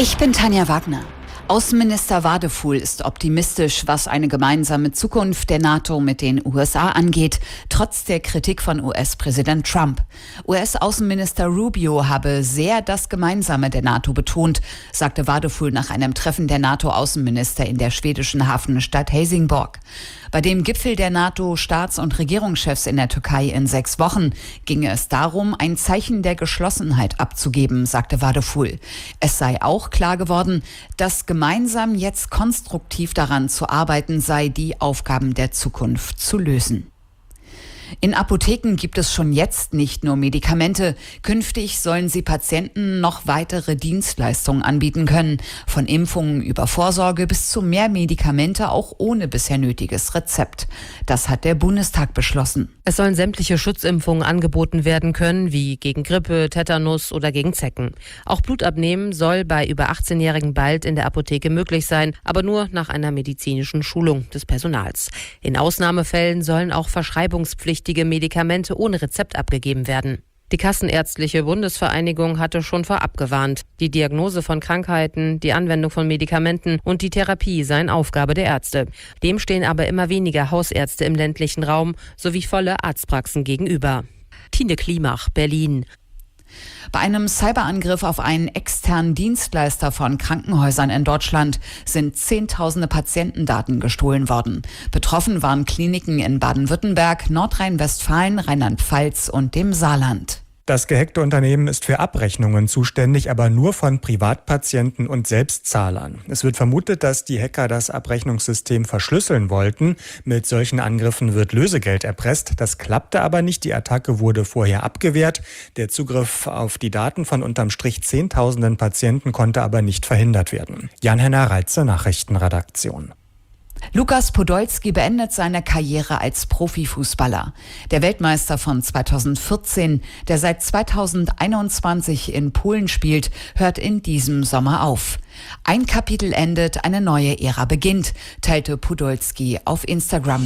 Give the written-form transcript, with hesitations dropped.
Ich bin Tanja Wagner. Außenminister Wadefuhl ist optimistisch, was eine gemeinsame Zukunft der NATO mit den USA angeht, trotz der Kritik von US-Präsident Trump. US-Außenminister Rubio habe sehr das Gemeinsame der NATO betont, sagte Wadefuhl nach einem Treffen der NATO-Außenminister in der schwedischen Hafenstadt Helsingborg. Bei dem Gipfel der NATO-Staats- und Regierungschefs in der Türkei in 6 Wochen ginge es darum, ein Zeichen der Geschlossenheit abzugeben, sagte Wadefuhl. Es sei auch klar geworden, dass gemeinsam jetzt konstruktiv daran zu arbeiten sei, die Aufgaben der Zukunft zu lösen. In Apotheken gibt es schon jetzt nicht nur Medikamente. Künftig sollen sie Patienten noch weitere Dienstleistungen anbieten können. Von Impfungen über Vorsorge bis zu mehr Medikamente, auch ohne bisher nötiges Rezept. Das hat der Bundestag beschlossen. Es sollen sämtliche Schutzimpfungen angeboten werden können, wie gegen Grippe, Tetanus oder gegen Zecken. Auch Blutabnehmen soll bei über 18-Jährigen bald in der Apotheke möglich sein, aber nur nach einer medizinischen Schulung des Personals. In Ausnahmefällen sollen auch verschreibungspflichtige Medikamente ohne Rezept abgegeben werden. Die Kassenärztliche Bundesvereinigung hatte schon vorab gewarnt. Die Diagnose von Krankheiten, die Anwendung von Medikamenten und die Therapie seien Aufgabe der Ärzte. Dem stehen aber immer weniger Hausärzte im ländlichen Raum sowie volle Arztpraxen gegenüber. Tine Klimach, Berlin. Bei einem Cyberangriff auf einen externen Dienstleister von Krankenhäusern in Deutschland sind Zehntausende Patientendaten gestohlen worden. Betroffen waren Kliniken in Baden-Württemberg, Nordrhein-Westfalen, Rheinland-Pfalz und dem Saarland. Das gehackte Unternehmen ist für Abrechnungen zuständig, aber nur von Privatpatienten und Selbstzahlern. Es wird vermutet, dass die Hacker das Abrechnungssystem verschlüsseln wollten. Mit solchen Angriffen wird Lösegeld erpresst. Das klappte aber nicht. Die Attacke wurde vorher abgewehrt. Der Zugriff auf die Daten von unterm Strich Zehntausenden Patienten konnte aber nicht verhindert werden. Jan-Henner Reitze, Nachrichtenredaktion. Lukas Podolski beendet seine Karriere als Profifußballer. Der Weltmeister von 2014, der seit 2021 in Polen spielt, hört in diesem Sommer auf. Ein Kapitel endet, eine neue Ära beginnt, teilte Podolski auf Instagram